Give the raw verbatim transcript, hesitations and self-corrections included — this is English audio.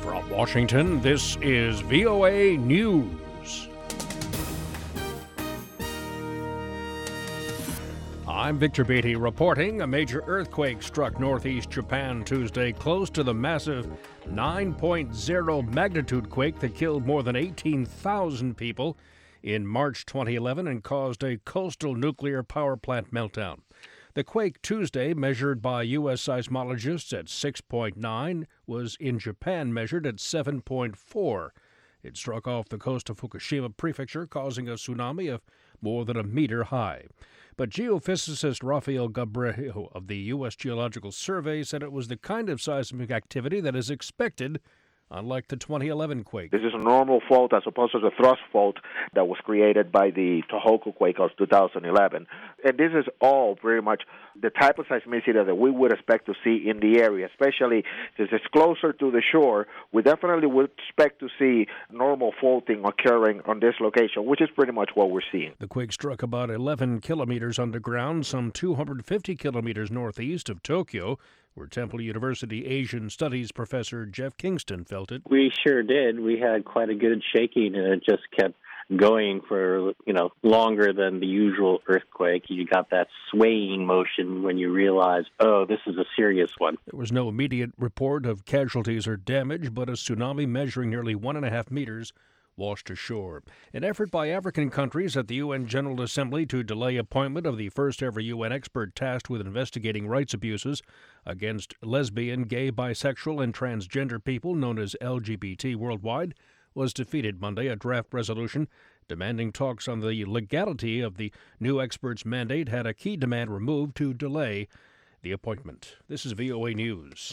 From Washington, this is V O A News. I'm Victor Beatty reporting. A major earthquake struck northeast Japan Tuesday, close to the massive nine point oh magnitude quake that killed more than eighteen thousand people in March twenty eleven and caused a coastal nuclear power plant meltdown. The quake Tuesday, measured by U S seismologists at six point nine, was in Japan measured at seven point four. It struck off the coast of Fukushima Prefecture, causing a tsunami of more than a meter high. But geophysicist Rafael Gabriel of the U S Geological Survey said it was the kind of seismic activity that is expected, unlike the twenty eleven quake. This is a normal fault as opposed to the thrust fault that was created by the Tohoku quake of two thousand eleven. And this is all pretty much the type of seismicity that we would expect to see in the area, especially since it's closer to the shore. We definitely would expect to see normal faulting occurring on this location, which is pretty much what we're seeing. The quake struck about eleven kilometers underground, some two hundred fifty kilometers northeast of Tokyo, where Temple University Asian Studies professor Jeff Kingston felt it. We sure did. We had quite a good shaking, and it just kept going for, you know, longer than the usual earthquake. You got that swaying motion when you realize, oh, this is a serious one. There was no immediate report of casualties or damage, but a tsunami measuring nearly one and a half meters washed ashore. An effort by African countries at the U N General Assembly to delay appointment of the first-ever U N expert tasked with investigating rights abuses against lesbian, gay, bisexual, and transgender people known as L G B T worldwide was defeated Monday. A draft resolution demanding talks on the legality of the new expert's mandate had a key demand removed to delay the appointment. This is V O A News.